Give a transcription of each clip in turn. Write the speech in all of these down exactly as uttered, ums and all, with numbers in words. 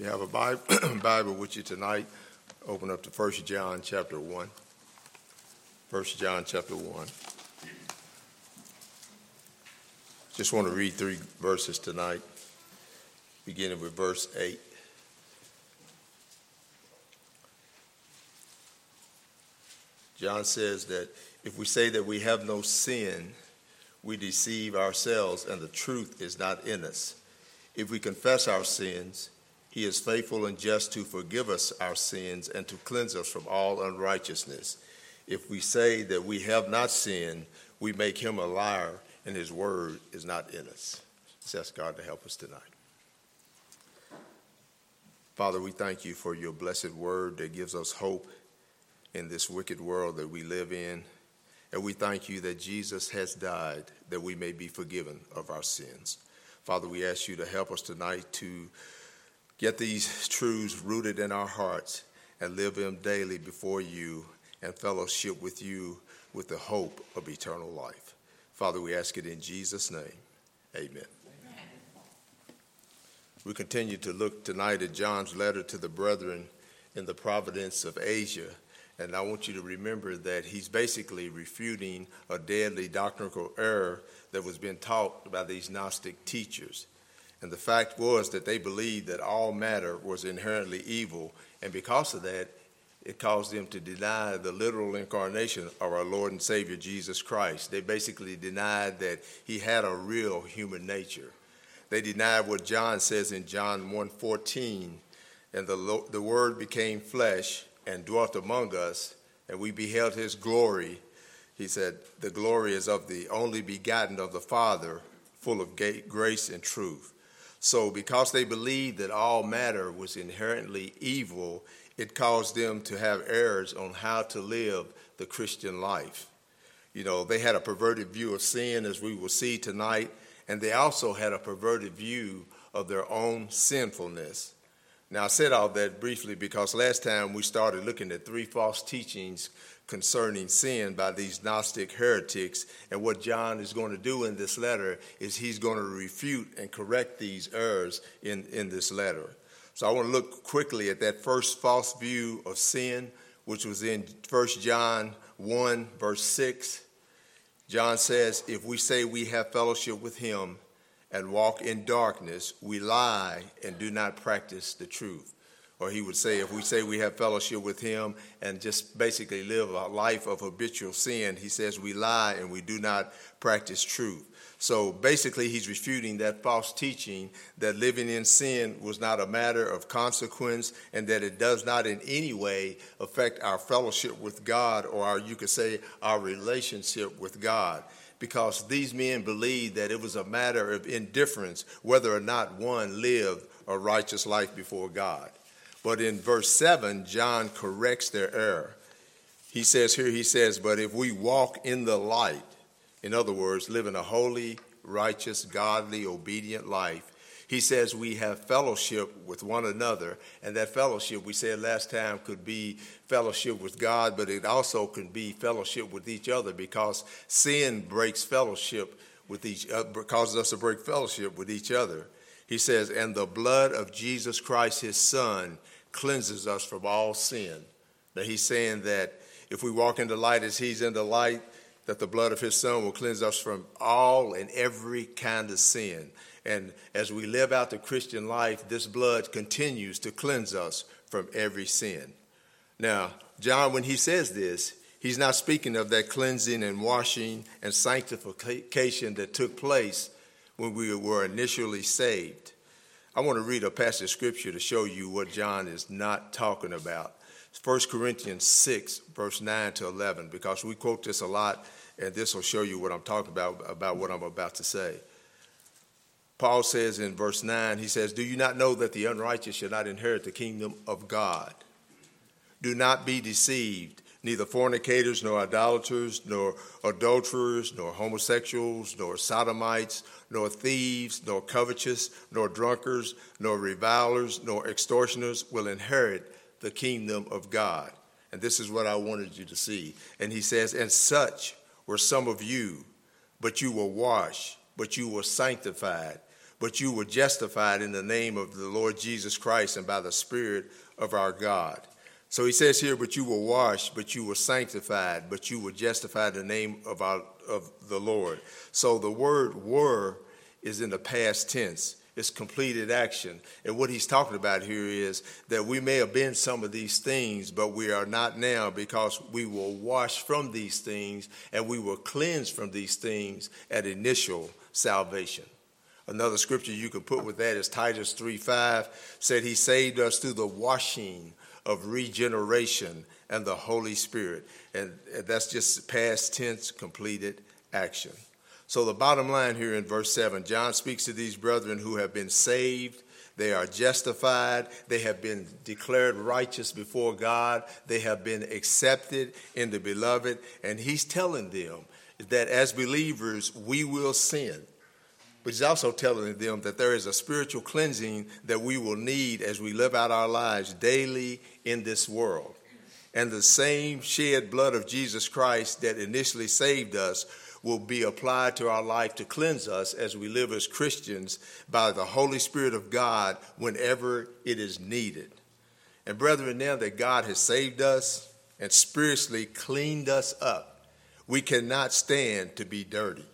You have a Bible, Bible with you tonight. Open up to First John chapter one. First John chapter one. Just want to read three verses tonight, beginning with verse eight. John says that if we say that we have no sin, we deceive ourselves and the truth is not in us. If we confess our sins, he is faithful and just to forgive us our sins and to cleanse us from all unrighteousness. If we say that we have not sinned, we make him a liar and his word is not in us. Let's ask God to help us tonight. Father, we thank you for your blessed word that gives us hope in this wicked world that we live in. And we thank you that Jesus has died that we may be forgiven of our sins. Father, we ask you to help us tonight to get these truths rooted in our hearts and live them daily before you and fellowship with you with the hope of eternal life. Father, we ask it in Jesus' name. Amen. Amen. We continue to look tonight at John's letter to the brethren in the province of Asia. And I want you to remember that he's basically refuting a deadly doctrinal error that was being taught by these Gnostic teachers. And the fact was that they believed that all matter was inherently evil, and because of that, it caused them to deny the literal incarnation of our Lord and Savior Jesus Christ. They basically denied that he had a real human nature. They denied what John says in John one fourteen, and the, the Word became flesh and dwelt among us, and we beheld his glory. He said, the glory is of the only begotten of the Father, full of grace and truth. So because they believed that all matter was inherently evil, it caused them to have errors on how to live the Christian life. You know, they had a perverted view of sin, as we will see tonight, and they also had a perverted view of their own sinfulness. Now, I said all that briefly because last time we started looking at three false teachings concerning sin by these Gnostic heretics, and what John is going to do in this letter is he's going to refute and correct these errors in, in this letter. So I want to look quickly at that first false view of sin, which was in First John one, verse six. John says, if we say we have fellowship with him and walk in darkness, we lie and do not practice the truth. Or he would say, if we say we have fellowship with him and just basically live a life of habitual sin, he says we lie and we do not practice truth. So basically he's refuting that false teaching that living in sin was not a matter of consequence and that it does not in any way affect our fellowship with God, or our, you could say our relationship with God. Because these men believed that it was a matter of indifference whether or not one lived a righteous life before God. But in verse seven, John corrects their error. He says here, he says, but if we walk in the light, in other words, living a holy, righteous, godly, obedient life, he says we have fellowship with one another, and that fellowship, we said last time, could be fellowship with God, but it also can be fellowship with each other, because sin breaks fellowship with each other, causes us to break fellowship with each other. He says, and the blood of Jesus Christ, his son, cleanses us from all sin. Now he's saying that if we walk in the light as he's in the light, that the blood of his son will cleanse us from all and every kind of sin. And as we live out the Christian life, this blood continues to cleanse us from every sin. Now, John, when he says this, he's not speaking of that cleansing and washing and sanctification that took place when we were initially saved. I want to read a passage of scripture to show you what John is not talking about. First Corinthians six, verse nine to eleven, because we quote this a lot, and this will show you what I'm talking about, about what I'm about to say. Paul says in verse nine, he says, do you not know that the unrighteous shall not inherit the kingdom of God? Do not be deceived. Neither fornicators, nor idolaters, nor adulterers, nor homosexuals, nor sodomites, nor thieves, nor covetous, nor drunkards, nor revilers, nor extortioners will inherit the kingdom of God. And this is what I wanted you to see. And he says, and such were some of you, but you were washed, but you were sanctified, but you were justified in the name of the Lord Jesus Christ and by the Spirit of our God. So he says here, but you were washed, but you were sanctified, but you were justified in the name of our of the Lord. So the word were is in the past tense. It's completed action. And what he's talking about here is that we may have been some of these things, but we are not now, because we were washed from these things and we were cleansed from these things at initial salvation. Another scripture you can put with that is Titus three five, said he saved us through the washing of regeneration and the Holy Spirit. And that's just past tense completed action. So the bottom line here in verse seven, John speaks to these brethren who have been saved. They are justified. They have been declared righteous before God. They have been accepted in the beloved. And he's telling them that as believers, we will sin. But he's also telling them that there is a spiritual cleansing that we will need as we live out our lives daily in this world. And the same shed blood of Jesus Christ that initially saved us will be applied to our life to cleanse us as we live as Christians by the Holy Spirit of God whenever it is needed. And brethren, now that God has saved us and spiritually cleaned us up, we cannot stand to be dirty.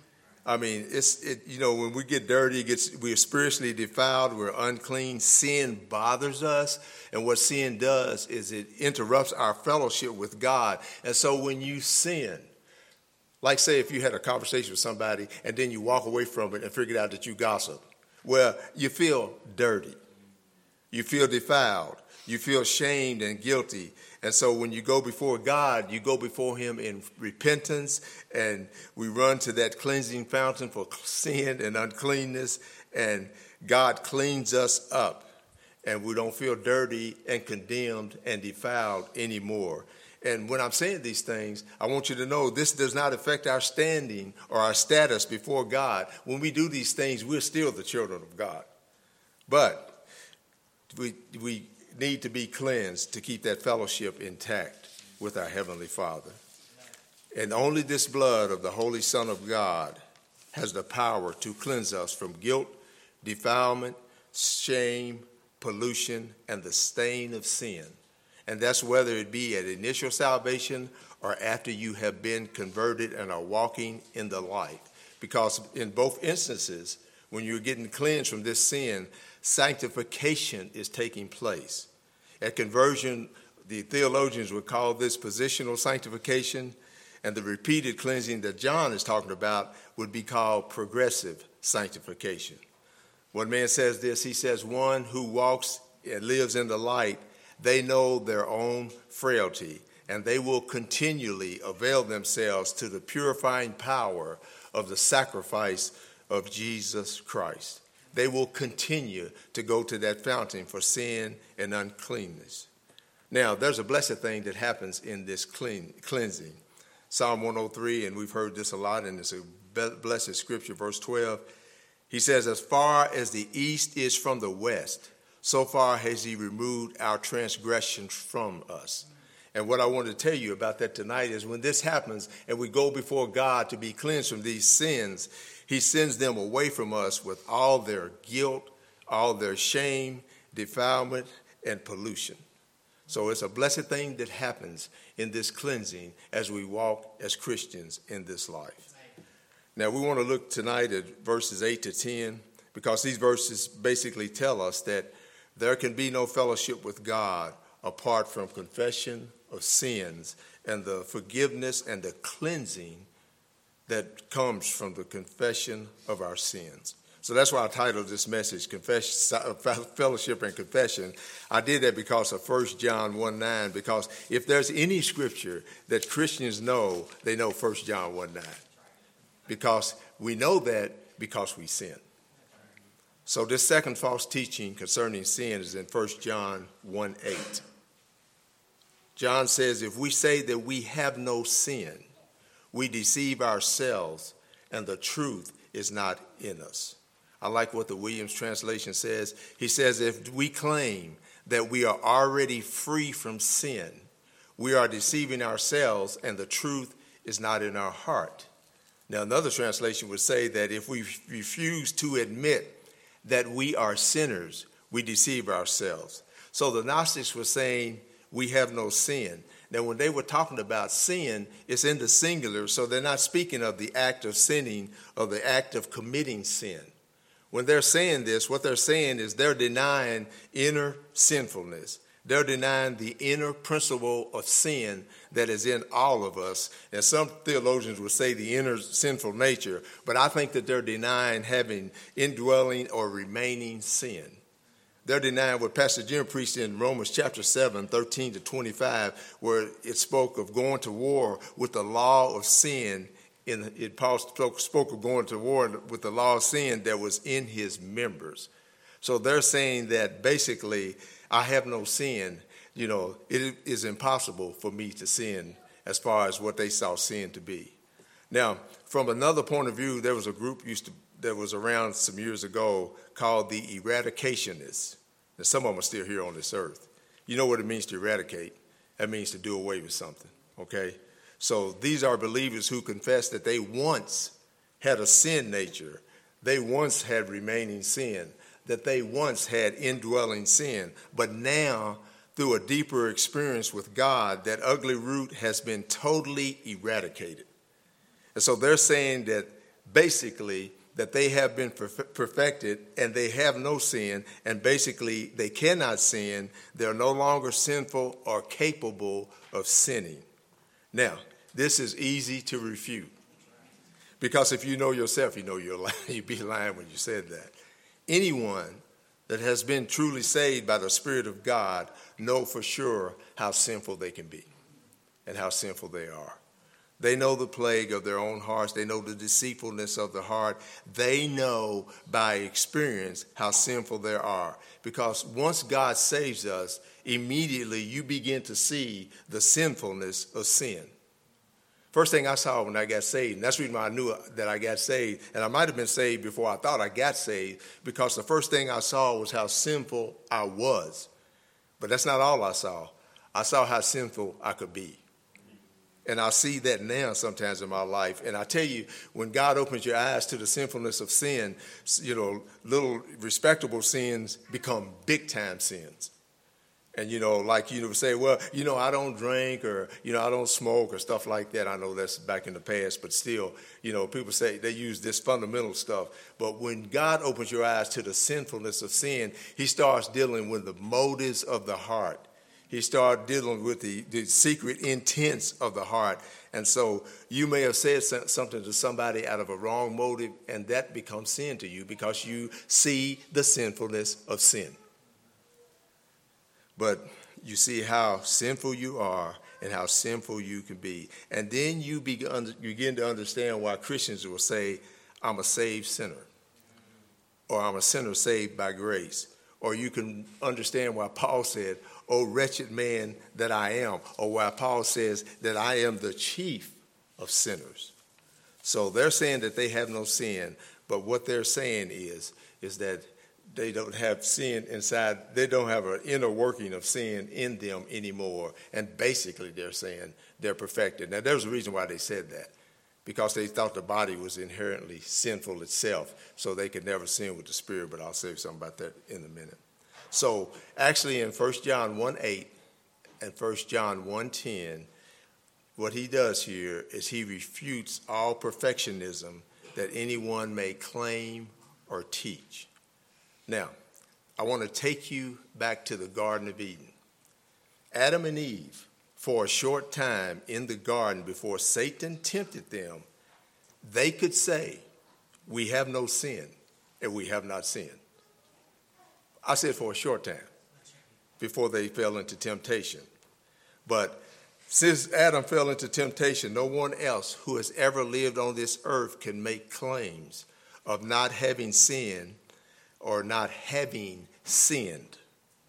I mean, it's it, you know, when we get dirty, it gets, we're spiritually defiled, we're unclean. Sin bothers us, and what sin does is it interrupts our fellowship with God. And so when you sin, like say if you had a conversation with somebody and then you walk away from it and figured out that you gossip, well, you feel dirty, you feel defiled, you feel shamed and guilty. And so when you go before God, you go before him in repentance, and we run to that cleansing fountain for sin and uncleanness, and God cleans us up, and we don't feel dirty and condemned and defiled anymore. And when I'm saying these things, I want you to know this does not affect our standing or our status before God. When we do these things, we're still the children of God. But we we need to be cleansed to keep that fellowship intact with our Heavenly Father. And only this blood of the Holy Son of God has the power to cleanse us from guilt, defilement, shame, pollution, and the stain of sin. And that's whether it be at initial salvation or after you have been converted and are walking in the light. Because in both instances, when you're getting cleansed from this sin, sanctification is taking place. At conversion, the theologians would call this positional sanctification, and the repeated cleansing that John is talking about would be called progressive sanctification. One man says this, he says, one who walks and lives in the light, they know their own frailty, and they will continually avail themselves to the purifying power of the sacrifice of Jesus Christ. They will continue to go to that fountain for sin and uncleanness. Now, there's a blessed thing that happens in this clean, cleansing. Psalm one oh three, and we've heard this a lot, and it's a blessed scripture, verse twelve. He says, as far as the east is from the west, so far has he removed our transgressions from us. And what I want to tell you about that tonight is when this happens and we go before God to be cleansed from these sins, he sends them away from us with all their guilt, all their shame, defilement, and pollution. So it's a blessed thing that happens in this cleansing as we walk as Christians in this life. Now, we want to look tonight at verses eight to ten, because these verses basically tell us that there can be no fellowship with God apart from confession of sins and the forgiveness and the cleansing that comes from the confession of our sins. So that's why I titled this message, Confession, Fellowship and Confession. I did that because of First John one nine, because if there's any scripture that Christians know, they know First John one nine. Because we know that because we sin. So this second false teaching concerning sin is in First John one eight. John says, if we say that we have no sin, we deceive ourselves and the truth is not in us. I like what the Williams translation says. He says, if we claim that we are already free from sin, we are deceiving ourselves and the truth is not in our heart. Now, another translation would say that if we refuse to admit that we are sinners, we deceive ourselves. So the Gnostics were saying we have no sin. Now, when they were talking about sin, it's in the singular, so they're not speaking of the act of sinning or the act of committing sin. When they're saying this, what they're saying is they're denying inner sinfulness. They're denying the inner principle of sin that is in all of us. And some theologians would say the inner sinful nature, but I think that they're denying having indwelling or remaining sin. They're denying what Pastor Jim preached in Romans chapter seven, thirteen to twenty-five, where it spoke of going to war with the law of sin. In it, Paul spoke, spoke of going to war with the law of sin that was in his members. So they're saying that basically, I have no sin. You know, it is impossible for me to sin as far as what they saw sin to be. Now, from another point of view, there was a group used to that was around some years ago called the Eradicationists. And some of them are still here on this earth. You know what it means to eradicate? That means to do away with something, okay? So these are believers who confess that they once had a sin nature. They once had remaining sin, that they once had indwelling sin. But now, through a deeper experience with God, that ugly root has been totally eradicated. And so they're saying that basically that they have been perfected and they have no sin, and basically they cannot sin. They're no longer sinful or capable of sinning. Now, this is easy to refute, because if you know yourself, you know you're lying. You'd be lying when you said that. Anyone that has been truly saved by the Spirit of God know for sure how sinful they can be and how sinful they are. They know the plague of their own hearts. They know the deceitfulness of the heart. They know by experience how sinful they are. Because once God saves us, immediately you begin to see the sinfulness of sin. First thing I saw when I got saved, and that's the reason why I knew that I got saved, and I might have been saved before I thought I got saved, because the first thing I saw was how sinful I was. But that's not all I saw. I saw how sinful I could be. And I see that now sometimes in my life. And I tell you, when God opens your eyes to the sinfulness of sin, you know, little respectable sins become big-time sins. And, you know, like you say, well, you know, I don't drink, or, you know, I don't smoke or stuff like that. I know that's back in the past, but still, you know, people say they use this fundamental stuff. But when God opens your eyes to the sinfulness of sin, he starts dealing with the motives of the heart. He started dealing with the, the secret intents of the heart. And so you may have said something to somebody out of a wrong motive, and that becomes sin to you because you see the sinfulness of sin. But you see how sinful you are and how sinful you can be. And then you begin to understand why Christians will say, I'm a saved sinner, or I'm a sinner saved by grace. Or you can understand why Paul said, "O wretched man that I am," or why Paul says that I am the chief of sinners. So they're saying that they have no sin, but what they're saying is, is that they don't have sin inside. They don't have an inner working of sin in them anymore. And basically they're saying they're perfected. Now, there's a reason why they said that, because they thought the body was inherently sinful itself, so they could never sin with the Spirit, but I'll say something about that in a minute. So actually in First John one eight and First John one ten, what he does here is he refutes all perfectionism that anyone may claim or teach. Now, I want to take you back to the Garden of Eden. Adam and Eve, for a short time in the garden before Satan tempted them, they could say, we have no sin and we have not sinned. I said for a short time before they fell into temptation. But since Adam fell into temptation, no one else who has ever lived on this earth can make claims of not having sinned or not having sinned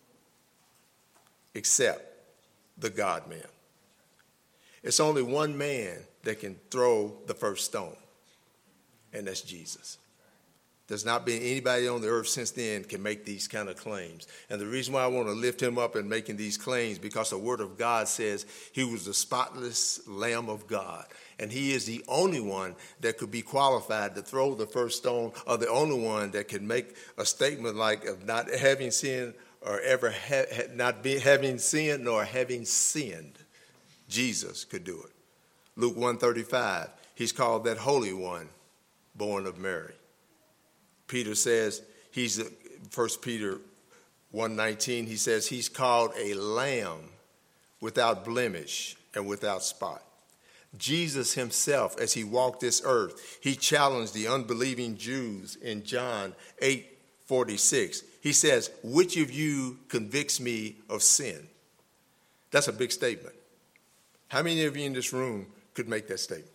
except the God-man. It's only one man that can throw the first stone, and that's Jesus. There's not been anybody on the earth since then can make these kind of claims. And the reason why I want to lift him up in making these claims, because the word of God says he was the spotless Lamb of God. And he is the only one that could be qualified to throw the first stone, or the only one that can make a statement like of not having sinned or ever ha- not be, having sinned nor having sinned. Jesus could do it. Luke one thirty-five, he's called that Holy One, born of Mary. Peter says, he's First Peter one nineteen, he says he's called a lamb without blemish and without spot. Jesus himself, as he walked this earth, he challenged the unbelieving Jews in John eight forty-six. He says, which of you convicts me of sin? That's a big statement. How many of you in this room could make that statement?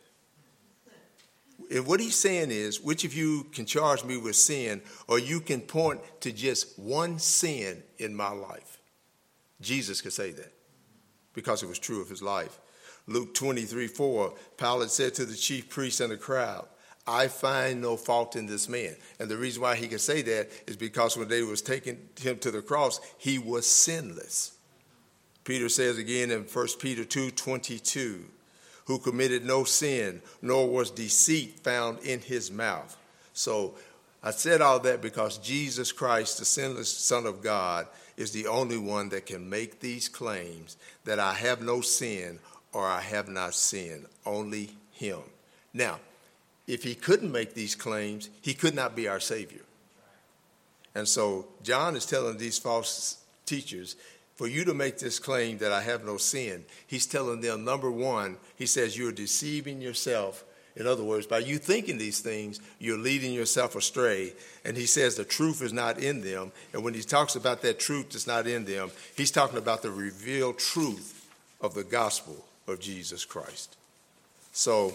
And what he's saying is, which of you can charge me with sin, or you can point to just one sin in my life? Jesus could say that because it was true of his life. Luke twenty-three four, Pilate said to the chief priests and the crowd, I find no fault in this man. And the reason why he could say that is because when they was taking him to the cross, he was sinless. Peter says again in First Peter two twenty-two, who committed no sin, nor was deceit found in his mouth. So I said all that because Jesus Christ, the sinless Son of God, is the only one that can make these claims that I have no sin or I have not sinned. Only him. Now, if he couldn't make these claims, he could not be our Savior. And so John is telling these false teachers, for you to make this claim that I have no sin, he's telling them, number one, he says you're deceiving yourself. In other words, by you thinking these things, you're leading yourself astray. And he says the truth is not in them. And when he talks about that truth that's not in them, he's talking about the revealed truth of the gospel of Jesus Christ. So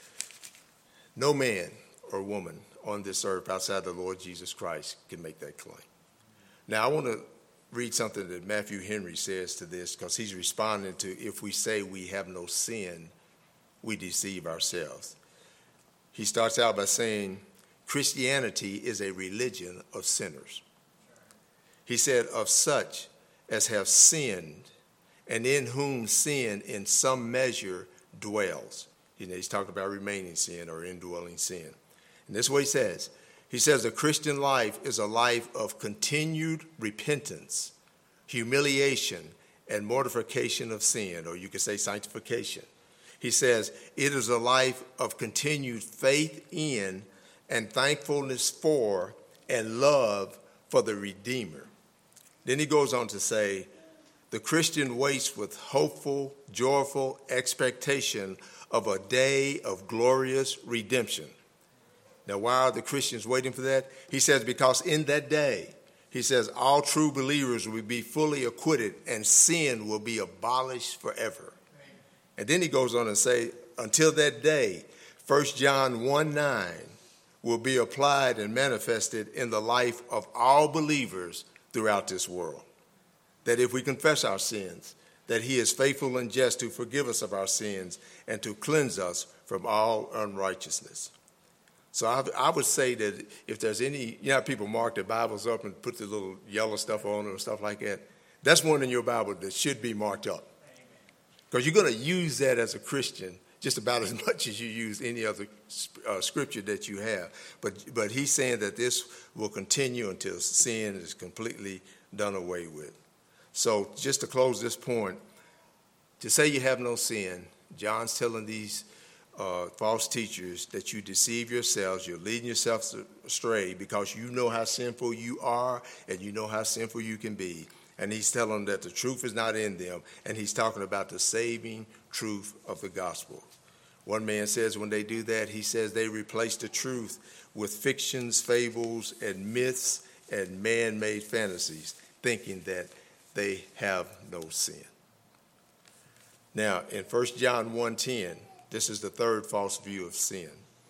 no man or woman on this earth outside the Lord Jesus Christ can make that claim. Now, I want to read something that Matthew Henry says to this, because he's responding to, if we say we have no sin, we deceive ourselves. He starts out by saying, Christianity is a religion of sinners. He said, of such as have sinned, and in whom sin in some measure dwells. You know, he's talking about remaining sin or indwelling sin. And this is what he says. He says a Christian life is a life of continued repentance, humiliation, and mortification of sin, or you could say sanctification. He says it is a life of continued faith in and thankfulness for and love for the Redeemer. Then he goes on to say, the Christian waits with hopeful, joyful expectation of a day of glorious redemption. Now, why are the Christians waiting for that? He says, because in that day, he says, all true believers will be fully acquitted and sin will be abolished forever. And then he goes on and say, until that day, First John one nine will be applied and manifested in the life of all believers throughout this world. That if we confess our sins, that he is faithful and just to forgive us of our sins and to cleanse us from all unrighteousness. So I, I would say that if there's any, you know, people mark their Bibles up and put the little yellow stuff on it and stuff like that, that's one in your Bible that should be marked up. Because you're going to use that as a Christian just about as much as you use any other uh, scripture that you have. But but he's saying that this will continue until sin is completely done away with. So just to close this point, to say you have no sin, John's telling these uh, false teachers that you deceive yourselves, you're leading yourself astray because you know how sinful you are and you know how sinful you can be. And he's telling them that the truth is not in them, and he's talking about the saving truth of the gospel. One man says when they do that, he says they replace the truth with fictions, fables, and myths and man-made fantasies, thinking that they have no sin. Now, in First John one ten, this is the third false view of sin.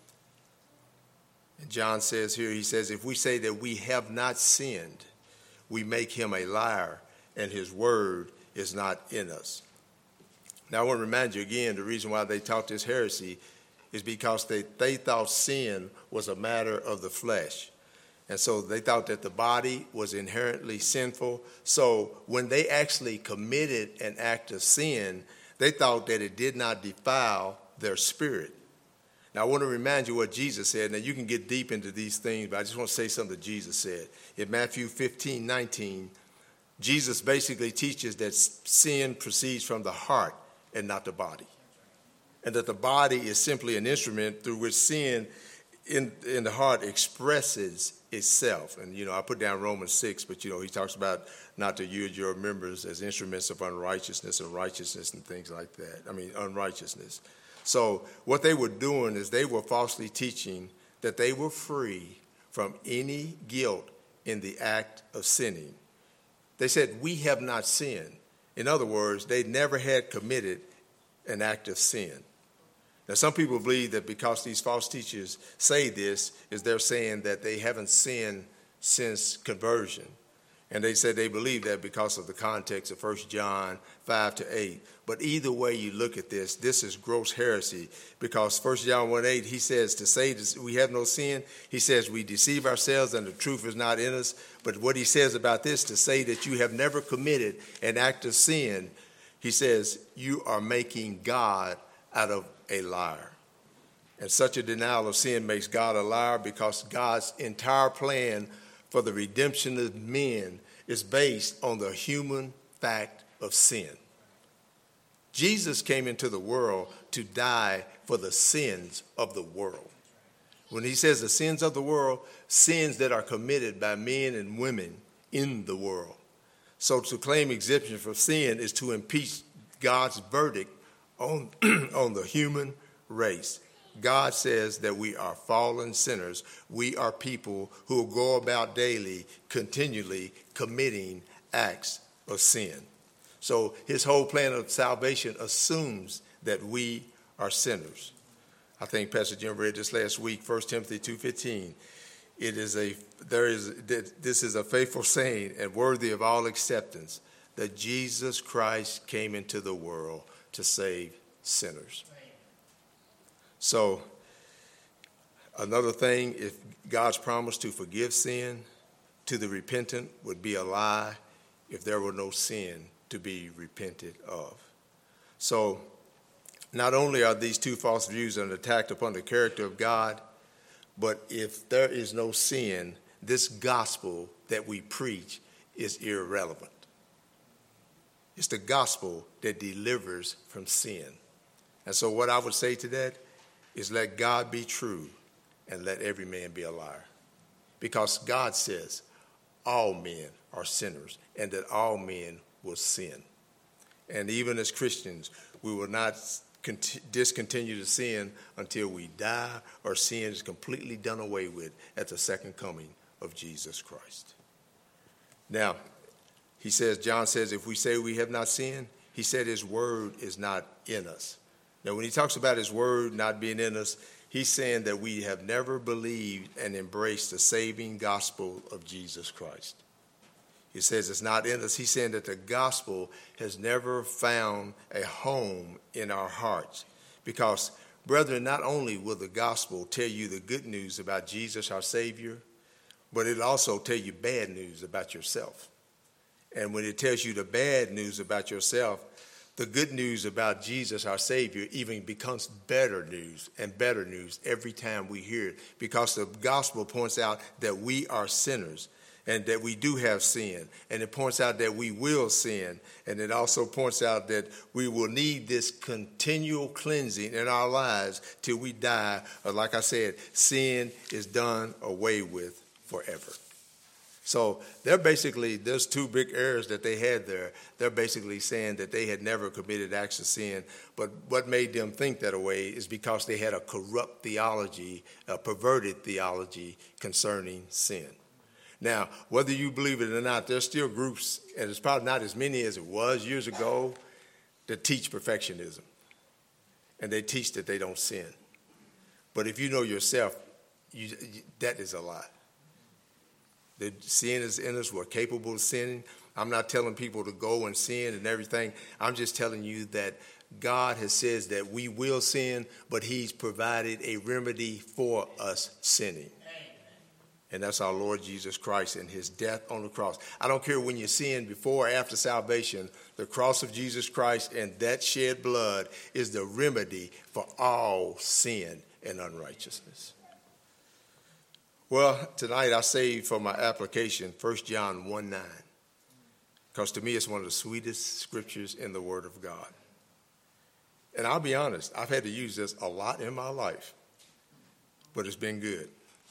And John says here, he says, if we say that we have not sinned, we make him a liar, and his word is not in us. Now, I want to remind you again, the reason why they taught this heresy is because they, they thought sin was a matter of the flesh. And so they thought that the body was inherently sinful. So when they actually committed an act of sin, they thought that it did not defile their spirit. Now, I want to remind you what Jesus said. Now, you can get deep into these things, but I just want to say something that Jesus said. In Matthew fifteen nineteen, Jesus basically teaches that sin proceeds from the heart and not the body. And that the body is simply an instrument through which sin in, in the heart expresses itself. And, you know, I put down Romans six, but, you know, he talks about not to use your members as instruments of unrighteousness and righteousness and things like that. I mean, unrighteousness. So what they were doing is they were falsely teaching that they were free from any guilt in the act of sinning. They said, we have not sinned. In other words, they never had committed an act of sin. Now, some people believe that because these false teachers say this, is they're saying that they haven't sinned since conversion. And they said they believe that because of the context of First John five to eight. But either way you look at this, this is gross heresy, because First John one eight, he says to say this, we have no sin. He says we deceive ourselves and the truth is not in us. But what he says about this, to say that you have never committed an act of sin, he says you are making God out of a liar. And such a denial of sin makes God a liar, because God's entire plan for the redemption of men is based on the human fact of sin. Jesus came into the world to die for the sins of the world. When he says the sins of the world, sins that are committed by men and women in the world. So to claim exemption from sin is to impeach God's verdict on, on the human race. God says that we are fallen sinners. We are people who go about daily, continually committing acts of sin. So his whole plan of salvation assumes that we are sinners. I think Pastor Jim read this last week, First Timothy two fifteen. It is a there is this is a faithful saying and worthy of all acceptance, that Jesus Christ came into the world to save sinners. So another thing, if God's promise to forgive sin to the repentant would be a lie if there were no sin to be repented of. So not only are these two false views an attack upon the character of God, but if there is no sin, this gospel that we preach is irrelevant. It's the gospel that delivers from sin. And so what I would say to that is, let God be true and let every man be a liar. Because God says all men are sinners and that all men will sin. And even as Christians, we will not cont- discontinue to sin until we die or sin is completely done away with at the second coming of Jesus Christ. Now, he says, John says, if we say we have not sinned, he said his word is not in us. Now, when he talks about his word not being in us, he's saying that we have never believed and embraced the saving gospel of Jesus Christ. He says it's not in us. He's saying that the gospel has never found a home in our hearts. Because, brethren, not only will the gospel tell you the good news about Jesus, our Savior, but it'll also tell you bad news about yourself. And when it tells you the bad news about yourself, the good news about Jesus, our Savior, even becomes better news and better news every time we hear it, because the gospel points out that we are sinners and that we do have sin, and it points out that we will sin, and it also points out that we will need this continual cleansing in our lives till we die, or like I said, sin is done away with forever. So they're basically, there's two big errors that they had there. They're basically saying that they had never committed acts of sin, but what made them think that way is because they had a corrupt theology, a perverted theology concerning sin. Now, whether you believe it or not, there's still groups, and it's probably not as many as it was years ago, that teach perfectionism. And they teach that they don't sin. But if you know yourself, you, you, that is a lie. The sin is in us. We're capable of sinning. I'm not telling people to go and sin and everything. I'm just telling you that God has said that we will sin, but he's provided a remedy for us sinning. And that's our Lord Jesus Christ and his death on the cross. I don't care when you sin before or after salvation, the cross of Jesus Christ and that shed blood is the remedy for all sin and unrighteousness. Well, tonight I saved for my application First John one nine, because to me it's one of the sweetest scriptures in the Word of God. And I'll be honest, I've had to use this a lot in my life, but it's been good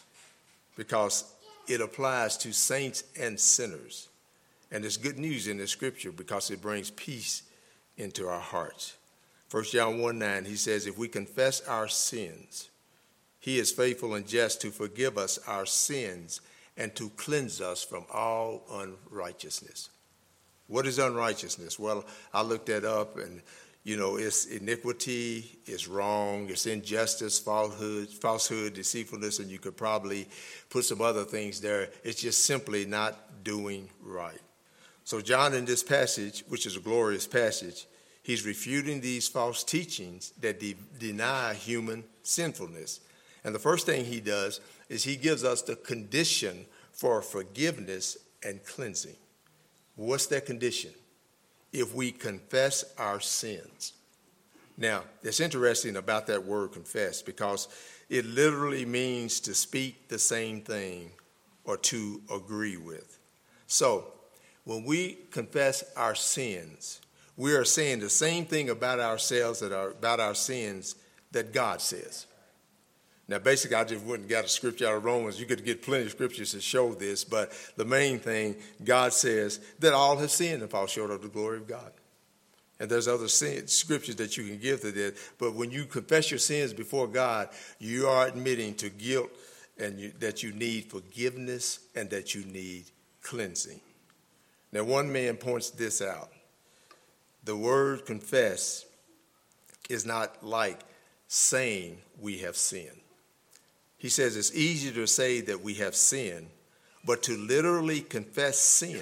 because it applies to saints and sinners. And there's good news in this scripture because it brings peace into our hearts. First John one nine, he says, if we confess our sins, he is faithful and just to forgive us our sins and to cleanse us from all unrighteousness. What is unrighteousness? Well, I looked that up, and, you know, it's iniquity, it's wrong, it's injustice, falsehood, falsehood, deceitfulness, and you could probably put some other things there. It's just simply not doing right. So John, in this passage, which is a glorious passage, he's refuting these false teachings that de- deny human sinfulness. And the first thing he does is he gives us the condition for forgiveness and cleansing. What's that condition? If we confess our sins. Now, it's interesting about that word confess because it literally means to speak the same thing or to agree with. So, when we confess our sins, we are saying the same thing about ourselves, that are about our sins, that God says. Now, basically, I just went and got a scripture out of Romans. You could get plenty of scriptures to show this, but the main thing, God says that all have sinned and fall short of the glory of God. And there's other sin, scriptures that you can give to that. But when you confess your sins before God, you are admitting to guilt and you, that you need forgiveness and that you need cleansing. Now, one man points this out. The word confess is not like saying we have sinned. He says it's easier to say that we have sinned, but to literally confess sin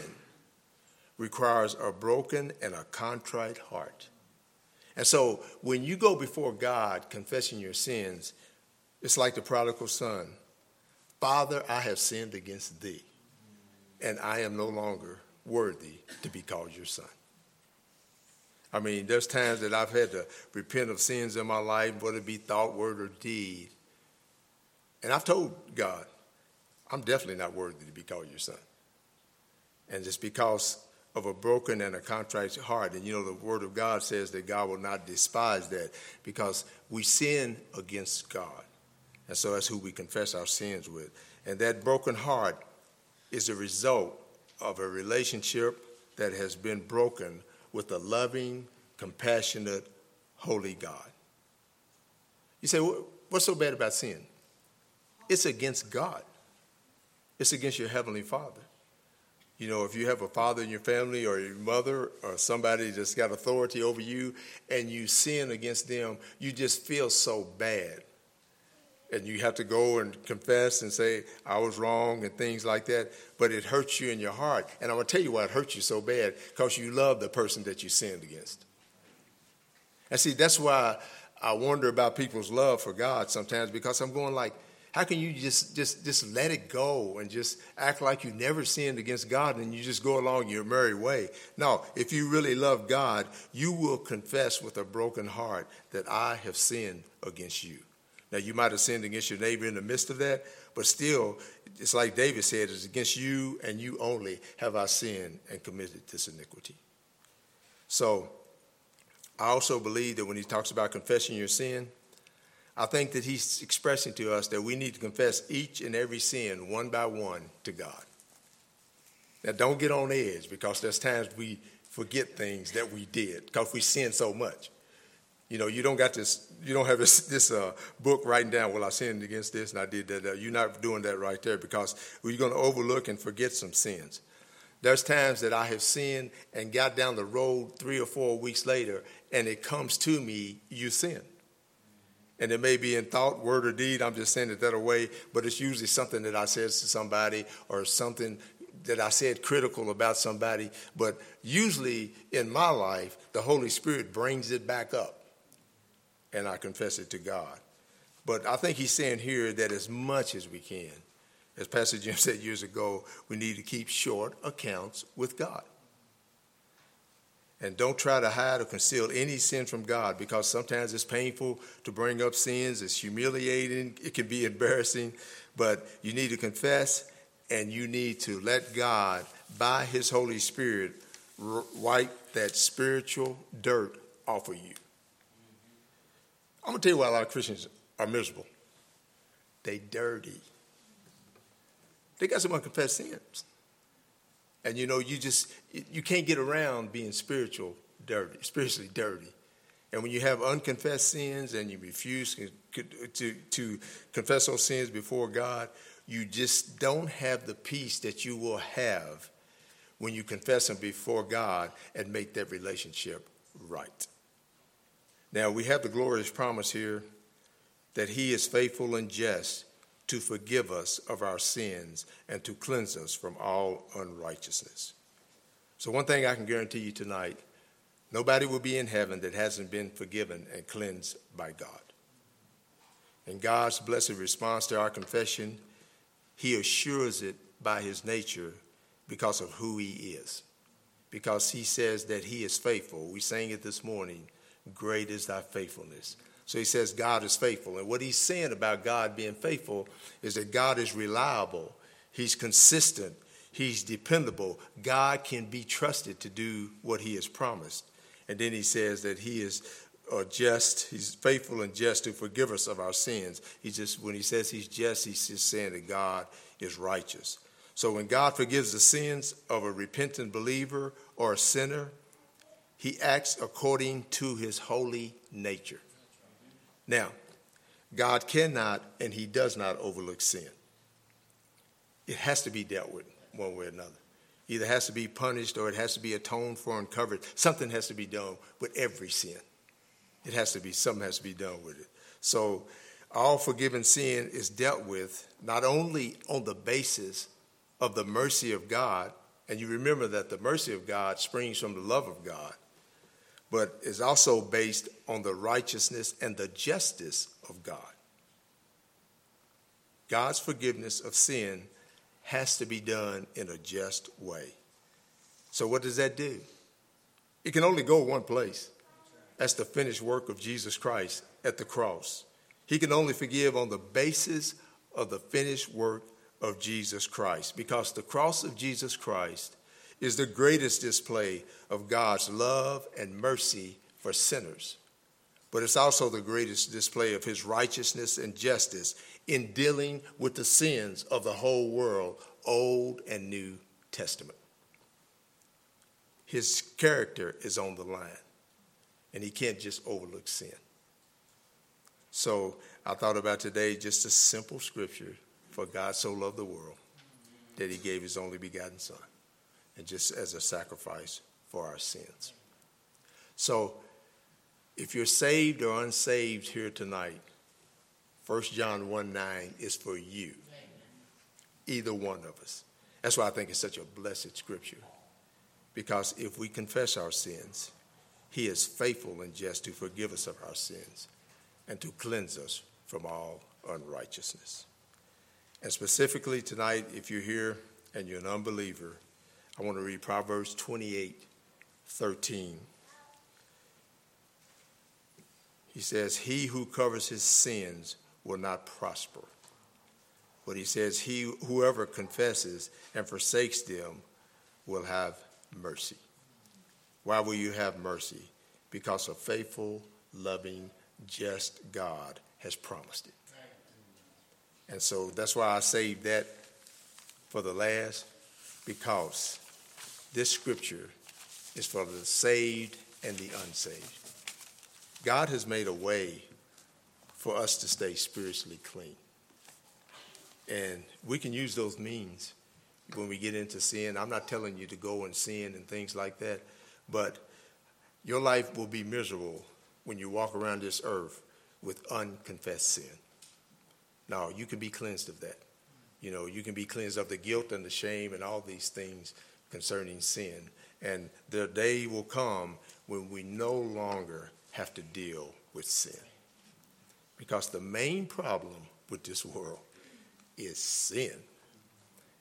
requires a broken and a contrite heart. And so when you go before God confessing your sins, it's like the prodigal son. Father, I have sinned against thee, and I am no longer worthy to be called your son. I mean, there's times that I've had to repent of sins in my life, whether it be thought, word, or deed. And I've told God, I'm definitely not worthy to be called your son. And it's because of a broken and a contrite heart. And you know, the word of God says that God will not despise that because we sin against God. And so that's who we confess our sins with. And that broken heart is a result of a relationship that has been broken with a loving, compassionate, holy God. You say, what's so bad about sin? It's against God. It's against your heavenly Father. You know, if you have a father in your family or your mother or somebody that's got authority over you and you sin against them, you just feel so bad. And you have to go and confess and say, I was wrong and things like that. But it hurts you in your heart. And I'm going to tell you why it hurts you so bad, because you love the person that you sinned against. And see, that's why I wonder about people's love for God sometimes, because I'm going like, how can you just, just, just let it go and just act like you never sinned against God and you just go along your merry way? No, if you really love God, you will confess with a broken heart that I have sinned against you. Now, you might have sinned against your neighbor in the midst of that, but still, it's like David said, it's against you and you only have I sinned and committed this iniquity. So I also believe that when he talks about confessing your sin, I think that he's expressing to us that we need to confess each and every sin one by one to God. Now, don't get on edge, because there's times we forget things that we did because we sin so much. You know, you don't got this, you don't have this, this uh, book writing down, well, I sinned against this and I did that. Uh, you're not doing that right there, because we're going to overlook and forget some sins. There's times that I have sinned and got down the road three or four weeks later, and it comes to me, you sinned. And it may be in thought, word, or deed. I'm just saying it that way, but it's usually something that I said to somebody or something that I said critical about somebody. But usually in my life, the Holy Spirit brings it back up, and I confess it to God. But I think he's saying here that as much as we can, As Pastor Jim said years ago, we need to keep short accounts with God. And don't try to hide or conceal any sin from God, because sometimes it's painful to bring up sins. It's humiliating. It can be embarrassing. But you need to confess, and you need to let God, by his Holy Spirit, r- wipe that spiritual dirt off of you. I'm going to tell you why a lot of Christians are miserable. They dirty. They got some unconfessed sins. And, you know, you just, you can't get around being spiritual dirty, spiritually dirty. And when you have unconfessed sins and you refuse to, to, to confess those sins before God, you just don't have the peace that you will have when you confess them before God and make that relationship right. Now, we have the glorious promise here that he is faithful and just to forgive us of our sins and to cleanse us from all unrighteousness. So one thing I can guarantee you tonight, nobody will be in heaven that hasn't been forgiven and cleansed by God. And God's blessed response to our confession, he assures it by his nature because of who he is. Because he says that he is faithful. We sang it this morning, great is thy faithfulness. So he says God is faithful. And what he's saying about God being faithful is that God is reliable. He's consistent. He's dependable. God can be trusted to do what he has promised. And then he says that he is uh, just. He's faithful and just to forgive us of our sins. He just, when he says he's just, he's just saying that God is righteous. So when God forgives the sins of a repentant believer or a sinner, he acts according to his holy nature. Now, God cannot and he does not overlook sin. It has to be dealt with one way or another. Either has to be punished or it has to be atoned for and covered. Something has to be done with every sin. It has to be, something has to be done with it. So all forgiven sin is dealt with not only on the basis of the mercy of God, and you remember that the mercy of God springs from the love of God, but is also based on the righteousness and the justice of God. God's forgiveness of sin has to be done in a just way. So what does that do? It can only go one place. That's the finished work of Jesus Christ at the cross. He can only forgive on the basis of the finished work of Jesus Christ, because the cross of Jesus Christ is the greatest display of God's love and mercy for sinners. But it's also the greatest display of his righteousness and justice in dealing with the sins of the whole world, Old and New Testament. His character is on the line, and he can't just overlook sin. So I thought about today just a simple scripture, for God so loved the world that he gave his only begotten son, and just as a sacrifice for our sins. So if you're saved or unsaved here tonight, First John one nine is for you, either one of us. That's why I think it's such a blessed scripture, because if we confess our sins, he is faithful and just to forgive us of our sins and to cleanse us from all unrighteousness. And specifically tonight, if you're here and you're an unbeliever, I want to read Proverbs twenty-eight thirteen. He says, he who covers his sins will not prosper. But he says, he whoever confesses and forsakes them will have mercy. Why will you have mercy? Because a faithful, loving, just God has promised it. And so that's why I saved that for the last, because this scripture is for the saved and the unsaved. God has made a way for us to stay spiritually clean. And we can use those means when we get into sin. I'm not telling you to go and sin and things like that, but your life will be miserable when you walk around this earth with unconfessed sin. Now, you can be cleansed of that. You know, you can be cleansed of the guilt and the shame and all these things concerning sin. And the day will come when we no longer have to deal with sin. Because the main problem with this world is sin.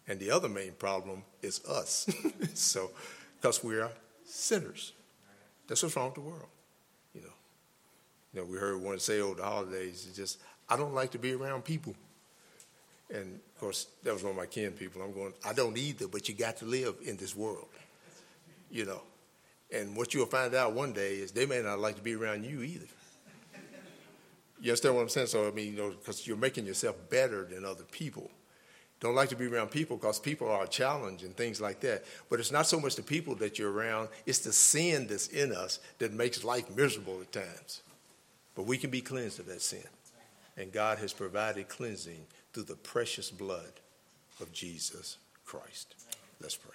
And the other main problem is us. So, because we are sinners. That's what's wrong with the world, you know. You know, we heard one say over the holidays, it's just, I don't like to be around people. And, of course, that was one of my kin people. I'm going, I don't either, but you got to live in this world, you know. And what you'll find out one day is they may not like to be around you either. You understand what I'm saying? So, I mean, you know, because you're making yourself better than other people. Don't like to be around people because people are a challenge and things like that. But it's not so much the people that you're around, it's the sin that's in us that makes life miserable at times. But we can be cleansed of that sin. And God has provided cleansing through the precious blood of Jesus Christ. Let's pray.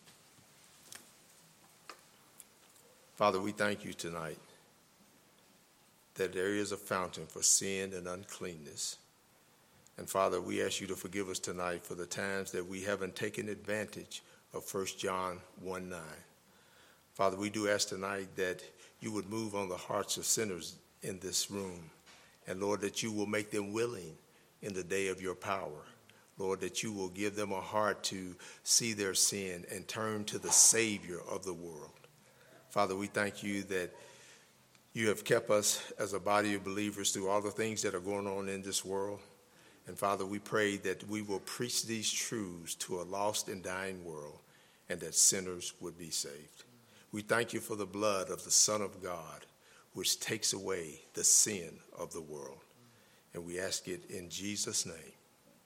Father, we thank you tonight that there is a fountain for sin and uncleanness. And Father, we ask you to forgive us tonight for the times that we haven't taken advantage of First John one nine. Father, we do ask tonight that you would move on the hearts of sinners in this room. And Lord, that you will make them willing in the day of your power. Lord, that you will give them a heart to see their sin and turn to the Savior of the world. Father, we thank you that you have kept us as a body of believers through all the things that are going on in this world. And Father, we pray that we will preach these truths to a lost and dying world and that sinners would be saved. We thank you for the blood of the Son of God, which takes away the sin of the world. And we ask it in Jesus' name.